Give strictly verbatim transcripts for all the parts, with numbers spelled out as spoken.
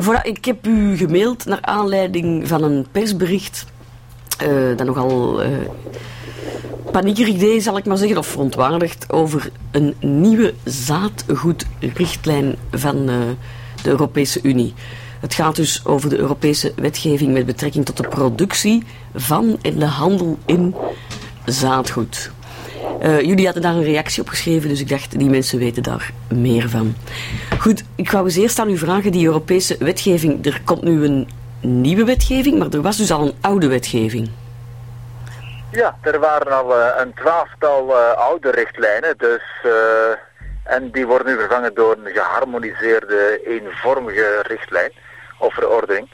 Voilà, ik heb u gemaild naar aanleiding van een persbericht uh, dat nogal uh, paniekerig deed, zal ik maar zeggen, of verontwaardigd over een nieuwe zaadgoedrichtlijn van uh, de Europese Unie. Het gaat dus over de Europese wetgeving met betrekking tot de productie van en de handel in zaadgoed. Uh, jullie hadden daar een reactie op geschreven, dus ik dacht, die mensen weten daar meer van. Goed, ik wou eens eerst aan u vragen, die Europese wetgeving, er komt nu een nieuwe wetgeving, maar er was dus al een oude wetgeving. Ja, er waren al uh, een twaalftal uh, oude richtlijnen, dus, uh, en die worden nu vervangen door een geharmoniseerde, eenvormige richtlijn of verordening.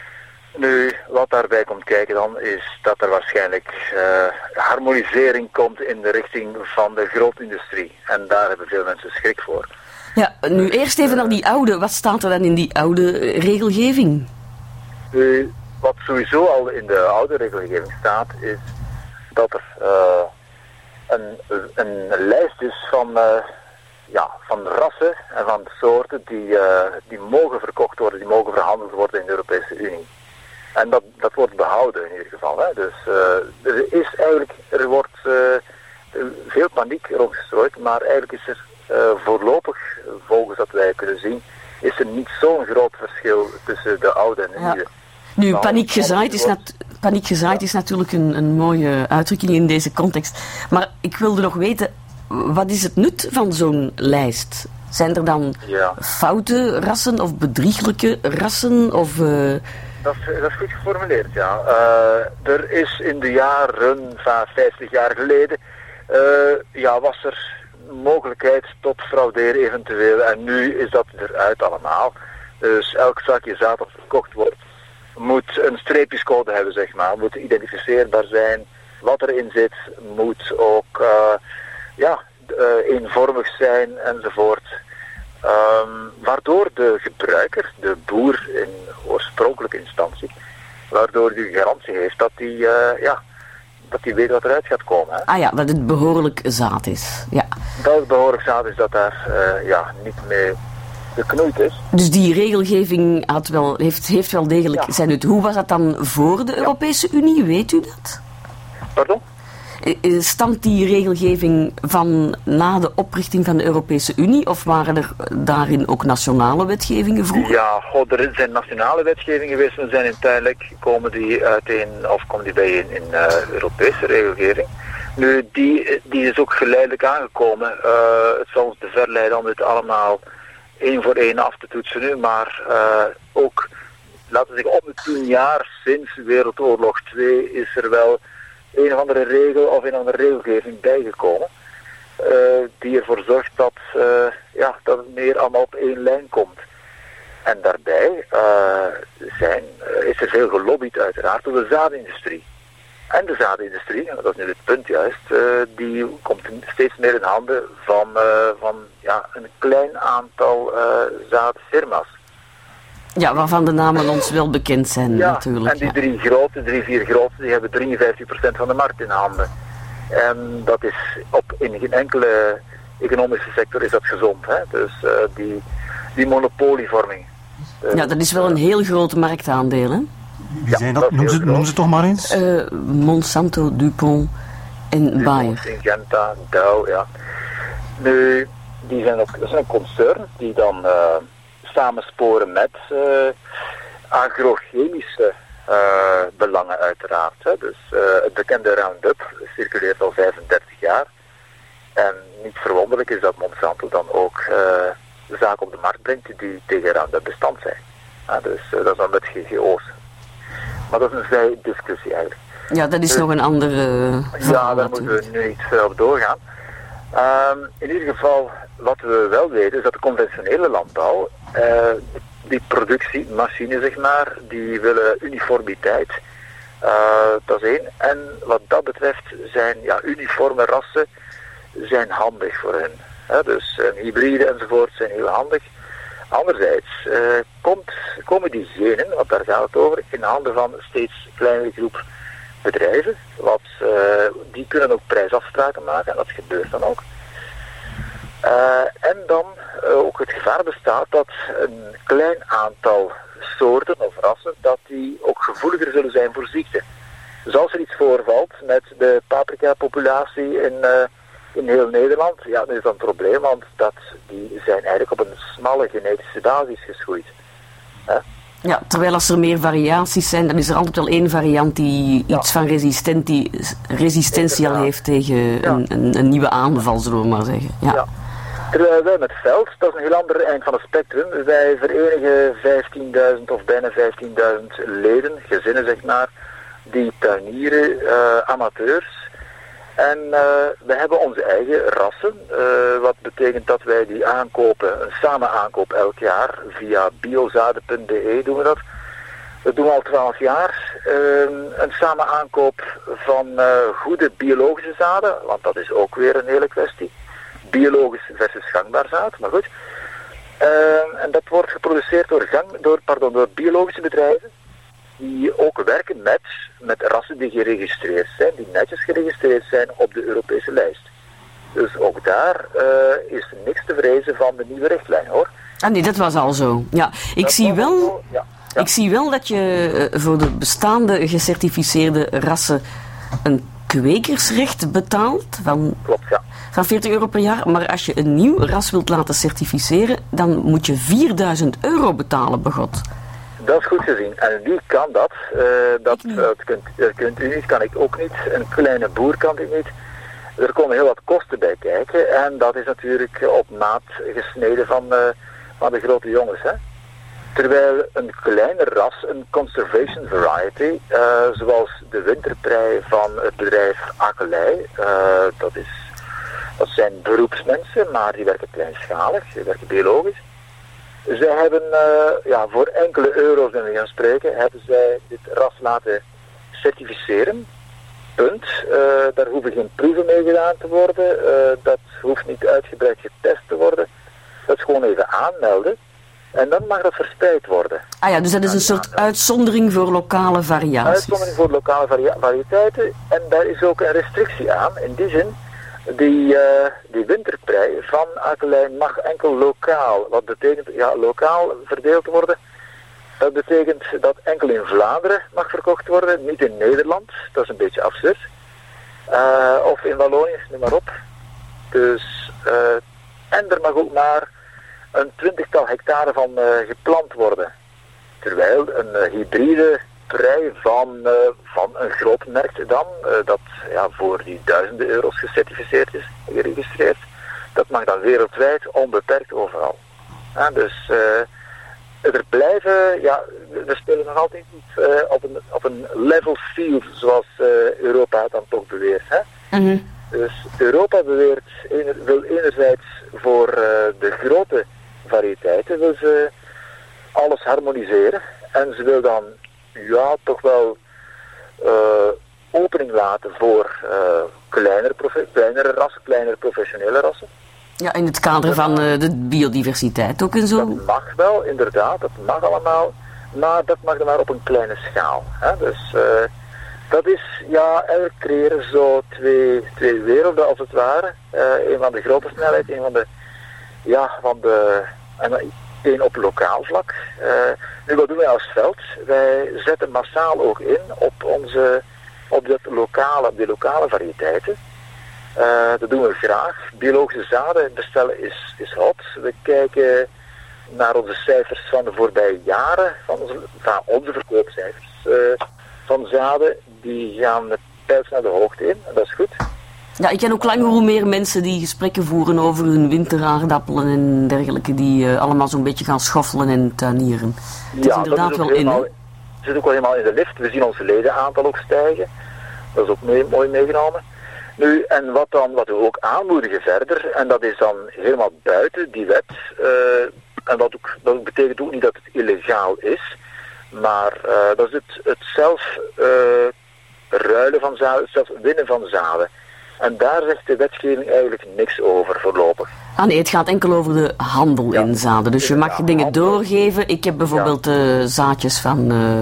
Nu, wat daarbij komt kijken dan, is dat er waarschijnlijk uh, harmonisering komt in de richting van de grootindustrie. En daar hebben veel mensen schrik voor. Ja, nu eerst even naar die oude. Wat staat er dan in die oude regelgeving? Nu, wat sowieso al in de oude regelgeving staat, is dat er uh, een, een lijst is van, uh, ja, van rassen en van soorten die, uh, die mogen verkocht worden, die mogen verhandeld worden in de Europese Unie. En dat, dat wordt behouden in ieder geval. Hè. Dus uh, er is eigenlijk, er wordt uh, veel paniek rondgestrooid, maar eigenlijk is er uh, voorlopig, volgens wat wij kunnen zien, is er niet zo'n groot verschil tussen de oude en de nieuwe. Ja. Nu, paniek gezaaid is, nat- paniek gezaaid is natuurlijk een, een mooie uitdrukking in deze context. Maar ik wilde nog weten, wat is het nut van zo'n lijst? Zijn er dan ja. foute rassen of bedrieglijke rassen? Of, uh... dat, is, dat is goed geformuleerd, ja. Uh, er is in de jaren van vijftig jaar geleden, uh, ja, was er mogelijkheid tot frauderen eventueel. En nu is dat eruit allemaal. Dus elk zakje zaad dat verkocht wordt, moet een streepjescode hebben, zeg maar. Moet identificeerbaar zijn. Wat erin zit, moet ook uh, ja, uh, eenvormig zijn, enzovoort. Um, waardoor de gebruiker, de boer in oorspronkelijke instantie, waardoor die garantie heeft dat hij uh, ja, dat hij weet wat eruit gaat komen. Hè. Ah ja, dat het behoorlijk zaad is. Ja. Dat het behoorlijk zaad is, dat daar uh, ja, niet mee geknoeid is. Dus die regelgeving had wel, heeft, heeft wel degelijk ja. zijn nut. Hoe was dat dan voor de Europese ja. Unie? Weet u dat? Pardon? Stamt die regelgeving van na de oprichting van de Europese Unie, of waren er daarin ook nationale wetgevingen vroeger? Ja, god, er zijn nationale wetgevingen geweest, maar zijn uiteindelijk komen die uiteen, of komen die bijeen in uh, Europese regelgeving. Nu, die, die is ook geleidelijk aangekomen. Uh, het zal ons te ver leiden om dit allemaal één voor één af te toetsen nu, maar uh, ook, laten we zeggen, om de tien jaar sinds Wereldoorlog twee is er wel een of andere regel of een of andere regelgeving bijgekomen, uh, die ervoor zorgt dat, uh, ja, dat het meer allemaal op één lijn komt. En daarbij uh, zijn, uh, is er veel gelobbyd uiteraard door de zaadindustrie. En de zaadindustrie, dat is nu het punt juist, uh, die komt steeds meer in handen van, uh, van ja, een klein aantal uh, zaadfirma's. Ja, waarvan de namen ons wel bekend zijn, ja, natuurlijk. En die ja. drie grote, drie, vier grote, die hebben drieënvijftig procent van de markt in handen. En dat is op, in geen enkele economische sector is dat gezond. Hè? Dus uh, die, die monopolievorming. Uh, ja, dat is wel een heel groot marktaandeel, hè? Wie zijn dat? dat noem, ze, noem ze toch maar eens. Uh, Monsanto, Dupont en Bayer. Syngenta, Dow, ja. Nu, die zijn ook, dat zijn concerns die dan uh, samensporen met uh, agrochemische uh, belangen uiteraard. Hè. Dus uh, het bekende Roundup circuleert al vijfendertig jaar. En niet verwonderlijk is dat Monsanto dan ook uh, zaken op de markt brengt die tegen Roundup bestand zijn. Ja, dus uh, dat is dan met G G O's. Maar dat is een vrij discussie eigenlijk. Ja, dat is dus, nog een andere... Uh, ja, daar moeten we nu niet uh, op doorgaan. Um, in ieder geval, wat we wel weten is dat de conventionele landbouw, uh, die productiemachine zeg maar, die willen uniformiteit. Uh, dat is één. En wat dat betreft zijn ja, uniforme rassen zijn handig voor hen. Uh, dus uh, hybride enzovoort zijn heel handig. Anderzijds uh, komt, komen die genen, want daar gaat het over, in handen van een steeds kleinere groep bedrijven. Wat, uh, die kunnen ook prijsafspraken maken en dat gebeurt dan ook. Uh, en dan uh, ook het gevaar bestaat dat een klein aantal soorten of rassen, dat die ook gevoeliger zullen zijn voor ziekte. Dus als er iets voorvalt met de paprika-populatie in, uh, in heel Nederland, ja, dan is dat een probleem, want dat, die zijn eigenlijk op een smalle genetische basis geschoeid. Huh? Ja, terwijl als er meer variaties zijn, dan is er altijd wel één variant die ja. iets van resistentie, resistentie al heeft tegen ja. een, een, een nieuwe aanval, zullen we maar zeggen. Ja. Ja. Terwijl wij met veld, dat is een heel ander eind van het spectrum, wij verenigen vijftienduizend of bijna vijftienduizend leden, gezinnen zeg maar, die tuinieren, uh, amateurs. En uh, we hebben onze eigen rassen, uh, wat betekent dat wij die aankopen, een samen aankoop elk jaar, via biozaden punt b e doen we dat. Dat doen we al twaalf jaar. Uh, een samen aankoop van uh, goede biologische zaden, want dat is ook weer een hele kwestie. Biologisch versus gangbaar zaad, maar goed. Uh, en dat wordt geproduceerd door, gang, door, pardon, door biologische bedrijven, die ook werken met, met rassen die geregistreerd zijn, die netjes geregistreerd zijn op de Europese lijst. Dus ook daar uh, is niks te vrezen van de nieuwe richtlijn, hoor. Ah nee, dat was al zo. Ja, ik dat zie wel... Zo, ja. Ja. Ik zie wel dat je uh, voor de bestaande gecertificeerde rassen een kwekersrecht betaalt van, Klopt, ja. van veertig euro per jaar. Maar als je een nieuw ras wilt laten certificeren, dan moet je vierduizend euro betalen, begot. Dat is goed gezien. En wie kan dat? Uh, dat, uh, dat, kunt, dat kunt u niet, kan ik ook niet. Een kleine boer kan dit niet. Er komen heel wat kosten bij kijken. En dat is natuurlijk op maat gesneden van, uh, van de grote jongens, hè. Terwijl een kleine ras, een conservation variety, uh, zoals de winterprei van het bedrijf Akelei, uh, dat, is, dat zijn beroepsmensen, maar die werken kleinschalig, die werken biologisch. Zij hebben uh, ja, voor enkele euro's, ben we gaan spreken, hebben zij dit ras laten certificeren. Punt. Uh, daar hoeven geen proeven mee gedaan te worden, uh, dat hoeft niet uitgebreid getest te worden. Dat is gewoon even aanmelden. En dan mag dat verspreid worden. Ah ja, dus dat is een soort uitzondering voor lokale variaties. Uitzondering voor lokale varia- variëteiten. En daar is ook een restrictie aan. In die zin, die, uh, die winterprei van Akelei mag enkel lokaal. Wat betekent, ja, lokaal verdeeld worden. Dat betekent dat enkel in Vlaanderen mag verkocht worden, niet in Nederland. Dat is een beetje absurd. Uh, of in Wallonië, noem maar op. Dus, uh, en er mag ook maar een twintigtal hectare van uh, geplant worden. Terwijl een uh, hybride prei van, uh, van een groot merk dan, uh, dat ja, voor die duizenden euro's gecertificeerd is, geregistreerd, dat mag dan wereldwijd onbeperkt overal. Ja, dus uh, er blijven, ja, we spelen nog altijd niet uh, op, een, op een level field, zoals uh, Europa dan toch beweert. Hè? Mm-hmm. Dus Europa beweert, ener, wil enerzijds voor uh, de grote variëteiten wil ze alles harmoniseren en ze wil dan ja toch wel uh, opening laten voor uh, kleinere, profe- kleinere rassen, kleinere professionele rassen. Ja, in het kader van uh, de biodiversiteit ook en zo. Dat mag wel, inderdaad, dat mag allemaal, maar dat mag dan maar op een kleine schaal. Hè? Dus uh, dat is, ja, eigenlijk creëren zo twee, twee werelden als het ware. Uh, een van de grote snelheid, een van de, ja, van de, en één op lokaal vlak. Uh, nu, wat doen wij als veld? Wij zetten massaal ook in op onze, op dat lokale, op die lokale variëteiten. Uh, dat doen we graag. Biologische zaden bestellen is, is hot. We kijken naar onze cijfers van de voorbije jaren, van onze, van onze verkoopcijfers uh, van zaden, die gaan met pijls naar de hoogte in, en dat is goed. Ja, ik ken ook langer hoe meer mensen die gesprekken voeren over hun winteraardappelen en dergelijke, die uh, allemaal zo'n beetje gaan schoffelen en tuinieren. Het ja, is inderdaad dat is wel helemaal, in, het zit ook wel helemaal in de lift. We zien onze ledenaantal ook stijgen. Dat is ook mee, mooi meegenomen. Nu, en wat, dan, wat we ook aanmoedigen verder, en dat is dan helemaal buiten die wet, uh, en wat ook, dat ook betekent ook niet dat het illegaal is, maar uh, dat is het, het zelf uh, ruilen van zaden, het zelf winnen van zaden. En daar zegt de wetgeving eigenlijk niks over voorlopig. Ah nee, het gaat enkel over de handel ja. in zaden. Dus je mag ja, dingen handel. doorgeven. Ik heb bijvoorbeeld ja. uh, zaadjes van uh,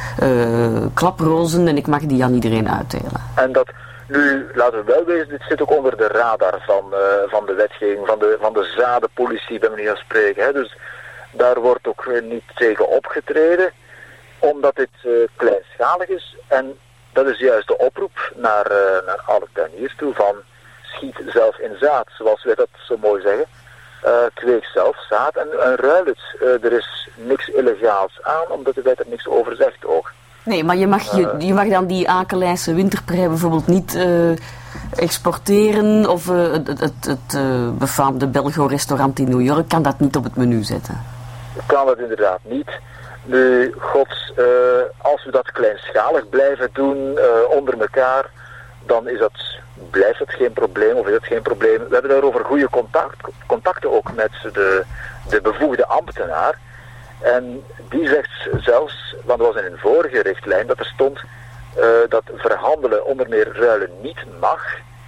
uh, klaprozen en ik mag die aan iedereen uitdelen. En dat, nu, laten we wel wezen, dit zit ook onder de radar van, uh, van de wetgeving, van de, van de zadenpolitie, bij manier van spreken. Hè. Dus Daar wordt ook niet tegen opgetreden, omdat dit uh, kleinschalig is. En dat is juist de oproep naar, uh, naar alle tuiniers toe van schiet zelf in zaad, zoals wij dat zo mooi zeggen. Uh, kweek zelf zaad en, en ruil het. Uh, er is niks illegaals aan, omdat de wet er niks over zegt ook. Nee, maar je mag, je, je mag dan die Akelijse winterprei bijvoorbeeld niet uh, exporteren of uh, het, het, het uh, befaamde Belgo-restaurant in New York kan dat niet op het menu zetten. Kan dat inderdaad niet. Nu, gods, uh, als we dat kleinschalig blijven doen uh, onder elkaar, dan is dat, blijft het geen probleem of is het geen probleem. We hebben daarover goede contact, contacten ook met de, de bevoegde ambtenaar. En die zegt zelfs, want er was in een vorige richtlijn dat er stond uh, dat verhandelen onder meer ruilen niet mag,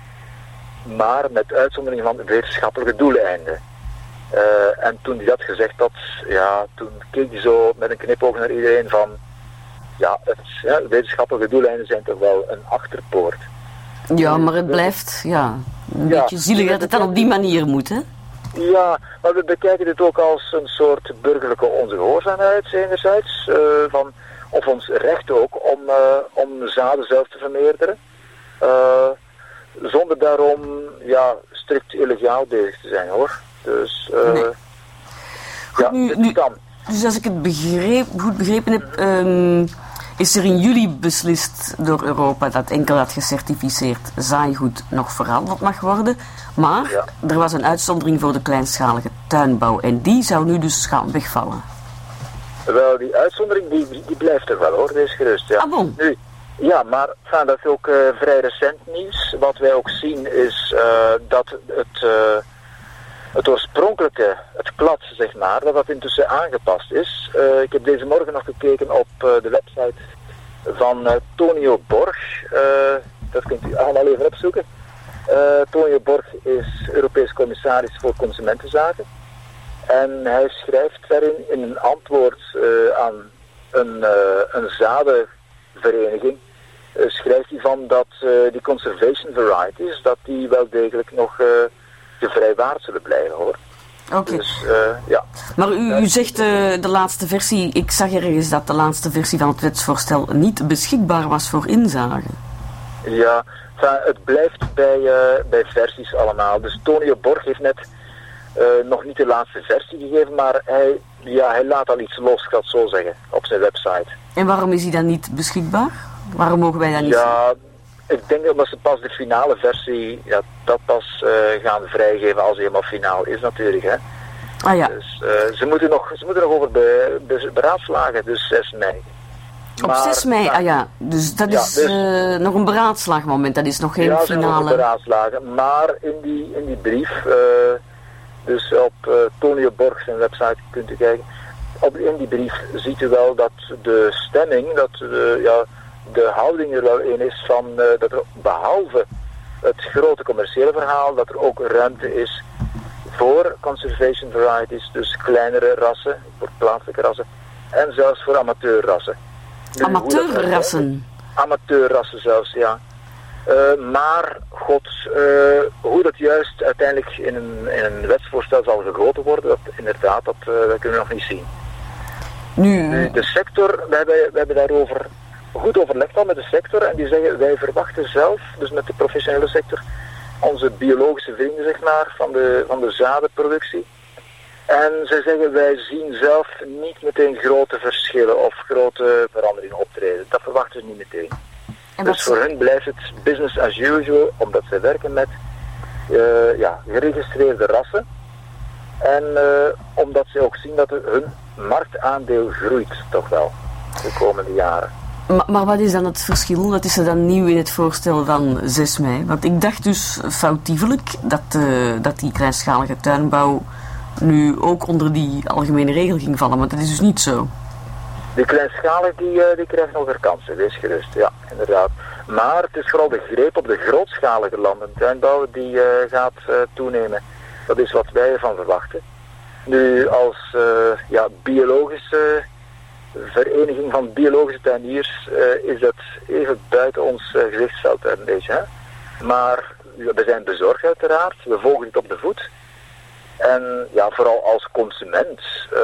maar met uitzondering van wetenschappelijke doeleinden. Uh, en toen hij dat gezegd had, ja, toen keek hij zo met een knipoog naar iedereen van, ja, het, ja, wetenschappelijke doeleinden zijn toch wel een achterpoort. Ja, maar het blijft, ja, een ja, beetje zielig dat het dan op die manier moet, hè? Ja, maar we bekijken dit ook als een soort burgerlijke ongehoorzaamheid, enerzijds, uh, van, of ons recht ook om, uh, om zaden zelf te vermeerderen, uh, zonder daarom, ja, strikt illegaal bezig te zijn, hoor. Dus, uh, nee. Goed, ja, nu, nu, kan. Dus als ik het begreep, goed begrepen heb, um, is er in juli beslist door Europa dat enkel dat gecertificeerd zaaigoed nog verhandeld mag worden. Maar ja. er was een uitzondering voor de kleinschalige tuinbouw en die zou nu dus gaan wegvallen. Wel, die uitzondering die, die blijft er wel, hoor, wees gerust. Ja. Ah, bon. Nu, ja, maar enfin, dat is ook uh, vrij recent nieuws. Wat wij ook zien is uh, dat het... Uh, Het oorspronkelijke, het klad, zeg maar, dat dat intussen aangepast is. Uh, ik heb deze morgen nog gekeken op uh, de website van uh, Tonio Borg. Uh, dat kunt u allemaal even opzoeken. Uh, Tonio Borg is Europees commissaris voor consumentenzaken. En hij schrijft daarin in een antwoord uh, aan een, uh, een zadenvereniging, uh, schrijft hij van dat uh, die conservation varieties, dat die wel degelijk nog... Uh, vrijwaard zullen blijven, hoor. Oké. Okay. Dus, uh, ja. Maar u, u zegt uh, de laatste versie, ik zag ergens dat de laatste versie van het wetsvoorstel niet beschikbaar was voor inzage. Ja, enfin, het blijft bij, uh, bij versies allemaal. Dus Tonio Borg heeft net uh, nog niet de laatste versie gegeven, maar hij, ja, hij laat al iets los, ik ga het zo zeggen, op zijn website. En waarom is hij dan niet beschikbaar? Waarom mogen wij dat niet ja, zien? Ik denk omdat ze pas de finale versie, ja, dat pas uh, gaan vrijgeven als hij helemaal finaal is natuurlijk, hè. Ah ja. Dus uh, ze, moeten nog, ze moeten nog over be, be, beraadslagen, dus zes mei. Op maar, zes mei, nou, ah ja, dus dat ja, is dus, uh, nog een beraadslaagmoment, dat is nog geen ja, finale. Ja, nog een beraadslagen, maar in die, in die brief, uh, dus op uh, Tonio Borg zijn website kunt u kijken, op, in die brief ziet u wel dat de stemming, dat uh, ja, de houding er wel in is van uh, dat er behalve het grote commerciële verhaal, dat er ook ruimte is voor conservation varieties, dus kleinere rassen, voor plaatselijke rassen, en zelfs voor amateurrassen. Nu, amateurrassen? Amateurrassen zelfs, ja. Uh, maar, god, uh, hoe dat juist uiteindelijk in een, in een wetsvoorstel zal gegoten worden, dat inderdaad, dat, uh, dat kunnen we nog niet zien. Nu, nu de sector, we hebben, we hebben daarover goed overlegd al met de sector en die zeggen, wij verwachten zelf, dus met de professionele sector, onze biologische vrienden, zeg maar, van de, van de zadenproductie. En zij zeggen, wij zien zelf niet meteen grote verschillen of grote veranderingen optreden. Dat verwachten ze niet meteen. En dus voor hen blijft het business as usual, omdat zij werken met uh, ja, geregistreerde rassen. En uh, omdat ze ook zien dat hun marktaandeel groeit, toch wel, de komende jaren. Maar, maar wat is dan het verschil? Wat is er dan nieuw in het voorstel van zes mei? Want ik dacht dus foutiefelijk dat, uh, dat die kleinschalige tuinbouw nu ook onder die algemene regel ging vallen, maar dat is dus niet zo. Die kleinschalige die, uh, die krijgt nog weer kansen, wees gerust, ja, inderdaad. Maar het is vooral de greep op de grootschalige landentuinbouw die uh, gaat uh, toenemen. Dat is wat wij ervan verwachten. Nu als uh, ja, biologische vereniging van biologische tuiniers uh, is dat even buiten ons uh, gezichtsveld een beetje. Hè? Maar we zijn bezorgd uiteraard, we volgen het op de voet. En ja, vooral als consument uh,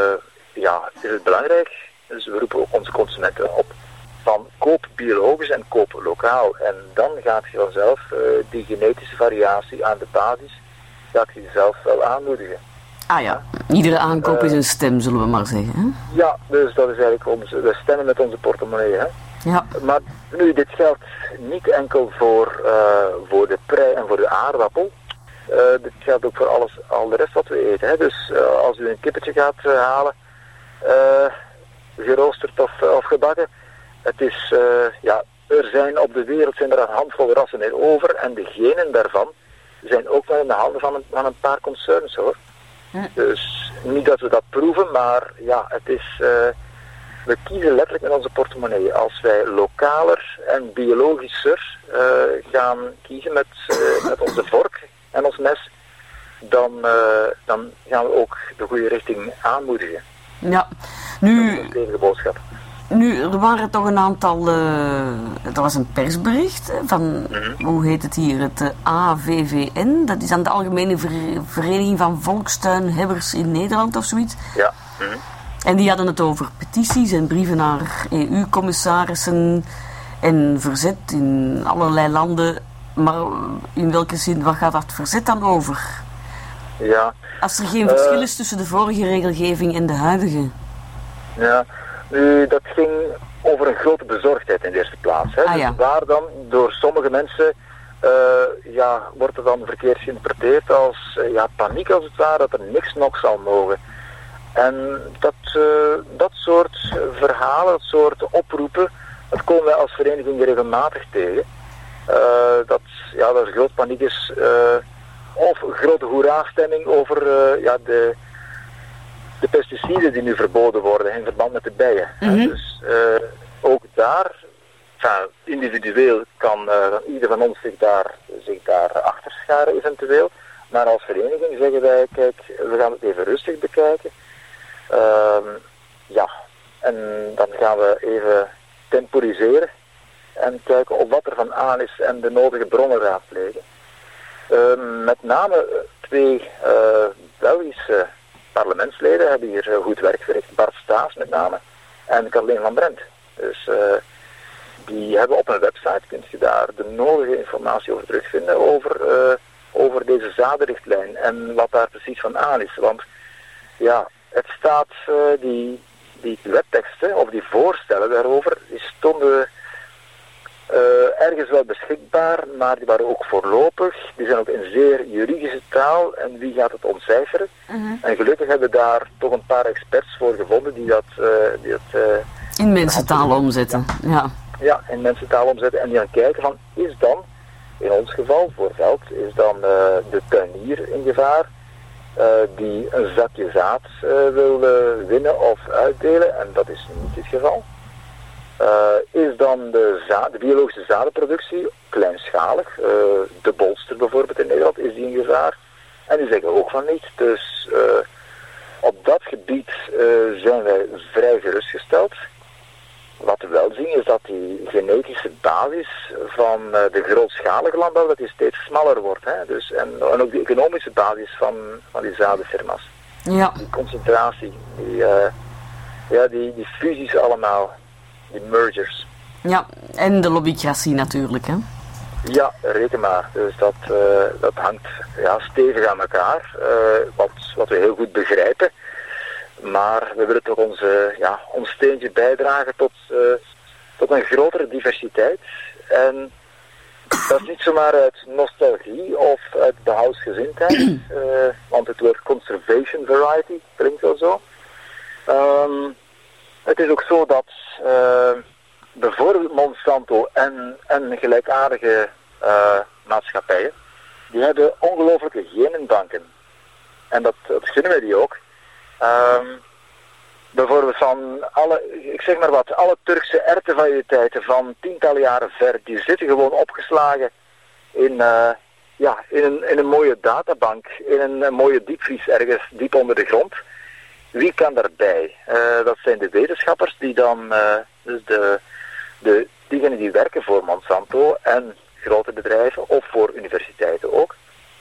ja, is het belangrijk, dus we roepen ook onze consumenten op, van koop biologisch en koop lokaal. En dan gaat je vanzelf uh, die genetische variatie aan de basis, gaat je zelf wel aanmoedigen. Ah ja, iedere aankoop uh, is een stem, zullen we maar zeggen. Hè? Ja, dus dat is eigenlijk onze, we stemmen met onze portemonnee. Hè? Ja. Maar nu, dit geldt niet enkel voor, uh, voor de prei en voor de aardappel. Uh, dit geldt ook voor alles, al de rest wat we eten. Hè? Dus uh, als u een kippetje gaat uh, halen, uh, geroosterd of, uh, of gebakken, het is, uh, ja, er zijn op de wereld zijn er een handvol rassen meer over en de genen daarvan zijn ook wel in de handen van een, van een paar concerns, hoor. Hm. Dus niet dat we dat proeven, maar ja, het is, uh, we kiezen letterlijk met onze portemonnee. Als wij lokaler en biologischer uh, gaan kiezen met, uh, met onze vork en ons mes, dan, uh, dan gaan we ook de goede richting aanmoedigen. Ja, nu... Dat is een stevige boodschap. Nu, er waren toch een aantal... Uh, er was een persbericht van, mm-hmm. hoe heet het hier, het uh, A V V N. Dat is dan de Algemene Ver- Vereniging van Volkstuinhebbers in Nederland of zoiets. Ja. Mm-hmm. En die hadden het over petities en brieven naar E U-commissarissen en verzet in allerlei landen. Maar in welke zin, wat gaat dat verzet dan over? Ja. Als er geen uh, verschil is tussen de vorige regelgeving en de huidige. Ja. Nu, dat ging over een grote bezorgdheid in de eerste plaats. Hè? Ah, ja. Dus waar dan door sommige mensen uh, ja, wordt het dan verkeerd geïnterpreteerd als uh, ja, paniek als het ware, dat er niks nog zal mogen. En dat, uh, dat soort verhalen, dat soort oproepen, dat komen wij als vereniging regelmatig tegen. Uh, dat, ja, dat er groot paniek is, uh, of grote hoera-stemming over uh, ja, de... de pesticiden die nu verboden worden in verband met de bijen. Mm-hmm. Dus uh, ook daar, enfin, individueel kan, uh, kan ieder van ons zich daar, zich daar achter scharen eventueel. Maar als vereniging zeggen wij, kijk, we gaan het even rustig bekijken. Uh, ja, en dan gaan we even temporiseren en kijken op wat er van aan is en de nodige bronnen raadplegen. Uh, met name twee uh, Belgische parlementsleden hebben hier uh, goed werk verricht. Bart Staes met name en Carleen van Brent. Dus uh, die hebben op een website, kunt je daar de nodige informatie over terugvinden over, uh, over deze zadenrichtlijn en wat daar precies van aan is. Want ja, het staat, uh, die, die webteksten of die voorstellen daarover, die stonden uh, ergens wel beschikbaar, maar die waren ook voorlopig. Die zijn ook in zeer juridische taal en wie gaat het ontcijferen? Uh-huh. En gelukkig hebben we daar toch een paar experts voor gevonden die dat... Uh, die dat uh, in mensentaal omzetten, ja. ja. Ja, in mensentaal omzetten en die gaan kijken van, is dan, in ons geval, voor veld, is dan uh, de tuinier in gevaar, uh, die een zakje zaad uh, wil uh, winnen of uitdelen, en dat is niet het geval. Uh, is dan de, za- de biologische zadenproductie kleinschalig, uh, de bolster bijvoorbeeld in Nederland, is die in gevaar? En die zeggen ook van niet. Dus uh, op dat gebied uh, zijn wij vrij gerustgesteld. Wat we wel zien is dat die genetische basis van uh, de grootschalige landbouw dat die steeds smaller wordt. Hè? Dus, en, en ook de economische basis van, van die zadenfirma's. Ja. Die concentratie, die, uh, ja, die, die fusies allemaal, die mergers. Ja, en de lobbycratie natuurlijk, hè? Ja, reken maar. Dus dat, uh, dat hangt ja, stevig aan elkaar, uh, wat, wat we heel goed begrijpen. Maar we willen toch onze, ja, ons steentje bijdragen tot, uh, tot een grotere diversiteit. En dat is niet zomaar uit nostalgie of uit behoudensgezindheid, uh, want het woord conservation variety klinkt wel zo. Um, het is ook zo dat uh, bijvoorbeeld Monsanto en, en gelijkaardige uh, maatschappijen, die hebben ongelooflijke genenbanken. En dat, dat gunnen wij die ook. Um, bijvoorbeeld van alle, ik zeg maar wat, alle Turkse erwtenvariëteiten van tientallen jaren ver, die zitten gewoon opgeslagen in, uh, ja, in, een, in een mooie databank, in een, een mooie diepvries ergens diep onder de grond. Wie kan daarbij? Uh, dat zijn de wetenschappers die dan, uh, dus de, de, diegenen die werken voor Monsanto en grote bedrijven, of voor universiteiten ook, die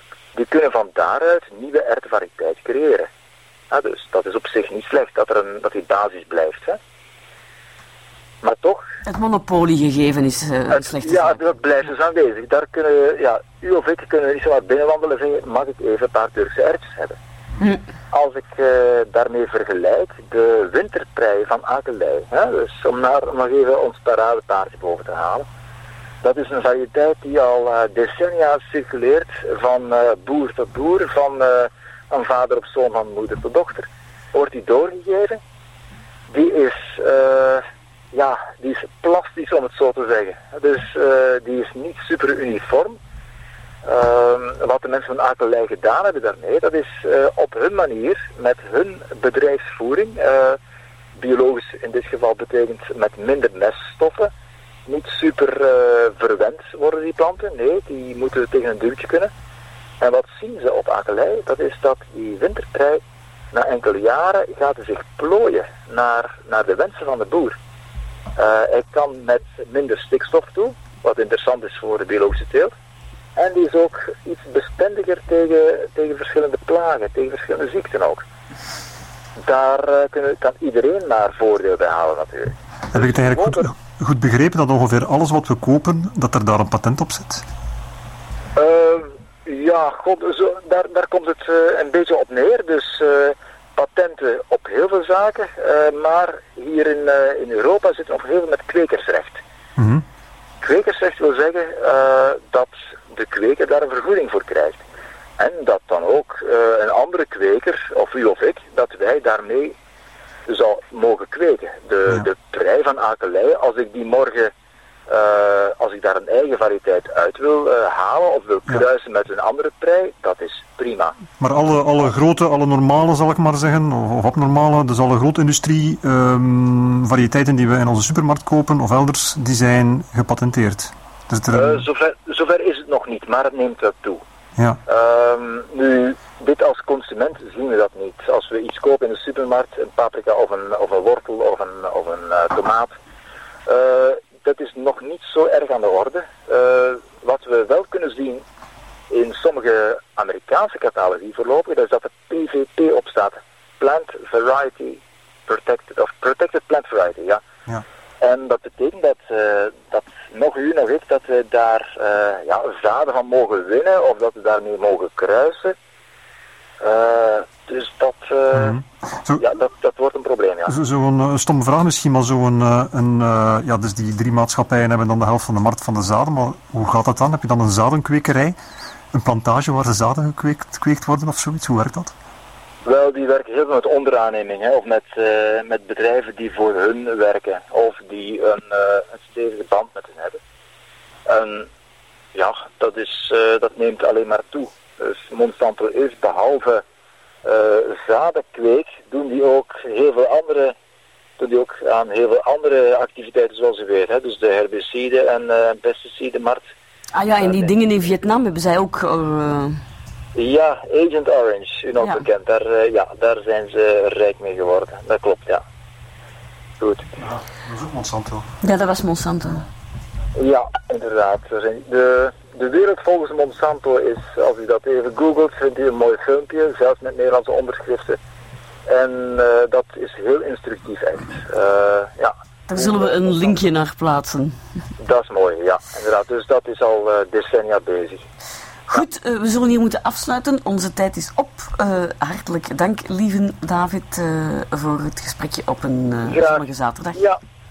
die kunnen van daaruit nieuwe erwtenvariëteiten creëren. Ja, dus dat is op zich niet slecht dat, er een, dat die basis blijft. Hè. Maar toch... Het monopoliegegeven is uh, een slechte Ja, zaak. dat blijft dus aanwezig. Daar kunnen, ja, u of ik kunnen niet zo wat binnenwandelen en zeggen, mag ik even een paar Turkse erwtjes hebben? Hm. Als ik uh, daarmee vergelijk de winterprei van Akelei, hè, dus om, naar, om nog even ons paradepaardje boven te halen, dat is een variëteit die al uh, decennia circuleert van uh, boer tot boer, van, uh, van vader op zoon, van moeder tot dochter. Wordt die doorgegeven, die is, uh, ja, die is plastisch om het zo te zeggen. Dus uh, die is niet super uniform. Uh, wat de mensen van Akelei gedaan hebben daarmee, dat is uh, op hun manier, met hun bedrijfsvoering, uh, biologisch in dit geval betekent met minder meststoffen, niet super uh, verwend worden die planten, nee, die moeten tegen een duwtje kunnen. En wat zien ze op Akelei, dat is dat die winterprei na enkele jaren gaat zich plooien naar, naar de wensen van de boer. Uh, hij kan met minder stikstof toe, wat interessant is voor de biologische teelt. En die is ook iets bestendiger tegen, tegen verschillende plagen, tegen verschillende ziekten ook. Daar uh, kunnen, kan iedereen maar voordeel bij halen natuurlijk. Heb ik het eigenlijk goed, goed begrepen dat ongeveer alles wat we kopen, dat er daar een patent op zit? Uh, ja, god, zo, daar, daar komt het uh, een beetje op neer. Dus uh, patenten op heel veel zaken. Uh, maar hier in, uh, in Europa zit nog heel veel met kwekersrecht. Mm-hmm. Kwekersrecht wil zeggen uh, dat de kweker daar een vergoeding voor krijgt. En dat dan ook uh, een andere kweker, of u of ik, dat wij daarmee zou mogen kweken. De, ja. de prei van Akelei, als ik die morgen, uh, als ik daar een eigen variëteit uit wil uh, halen of wil kruisen ja. met een andere prei, dat is prima. Maar alle, alle grote, alle normale zal ik maar zeggen, of, of abnormale, dus alle grote industrie um, variëteiten die we in onze supermarkt kopen of elders, die zijn gepatenteerd. Dus er een... uh, zover, zover is het nog niet, maar het neemt wel toe. Ja. Um, nu, dit als consument zien we dat niet. Als we iets kopen in de supermarkt, een paprika of een, of een wortel of een, of een uh, tomaat, uh, dat is nog niet zo erg aan de orde. Uh, wat we wel kunnen zien in sommige Amerikaanse catalogie voorlopig, dat is dat er P V P op staat. Plant Variety Protected, of Protected Plant Variety, ja. ja. En dat betekent dat, uh, dat nog u, nog ik, dat we daar uh, ja, zaden van mogen winnen of dat we daarmee mogen kruisen. Uh, dus dat, uh, mm-hmm. zo, ja, dat, dat wordt een probleem, ja. Zo'n zo een stomme vraag misschien, maar zo'n, uh, een, uh, ja, dus die drie maatschappijen hebben dan de helft van de markt van de zaden, maar hoe gaat dat dan? Heb je dan een zadenkwekerij, een plantage waar de zaden gekweekt, gekweekt worden of zoiets? Hoe werkt dat? Wel, die werken heel veel met onderaanneming, hè, of met, uh, met bedrijven die voor hun werken, of die een, uh, een stevige band met hen hebben. En ja, dat, is, uh, dat neemt alleen maar toe. Dus Monsanto is, behalve uh, zadenkweek, doen die ook heel veel andere, doen die ook aan heel veel andere activiteiten zoals u weet. Hè, dus de herbicide en uh, pesticidenmarkt. Ah ja, en die uh, dingen in Vietnam hebben zij ook... Uh... Ja, Agent Orange, u nog ja. bekend. Daar, uh, ja, daar zijn ze rijk mee geworden. Dat klopt, ja. Goed. Ja, dat was ook Monsanto. Ja, dat was Monsanto. Ja, inderdaad. De, de wereld volgens Monsanto is, als u dat even googelt, vindt u een mooi filmpje, zelfs met Nederlandse onderschriften. En uh, dat is heel instructief echt. Uh, ja. Daar zullen we een linkje naar plaatsen. Dat is mooi, ja, inderdaad. Dus dat is al uh, decennia bezig. Goed, uh, we zullen hier moeten afsluiten. Onze tijd is op. Uh, hartelijk dank, lieve David, uh, voor het gesprekje op een uh, zonnige zaterdag. Ja.